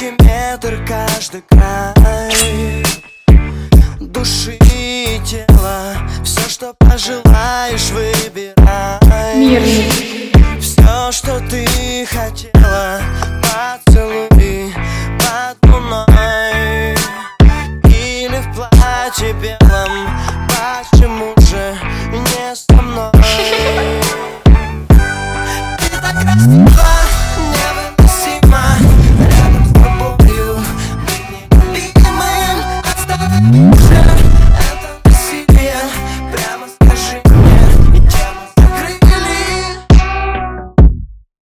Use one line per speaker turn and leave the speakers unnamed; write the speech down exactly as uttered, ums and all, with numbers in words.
сантиметр каждый край души и тела. Все, что пожелаешь, выбирай.
Мирный.
Все, что ты хотела,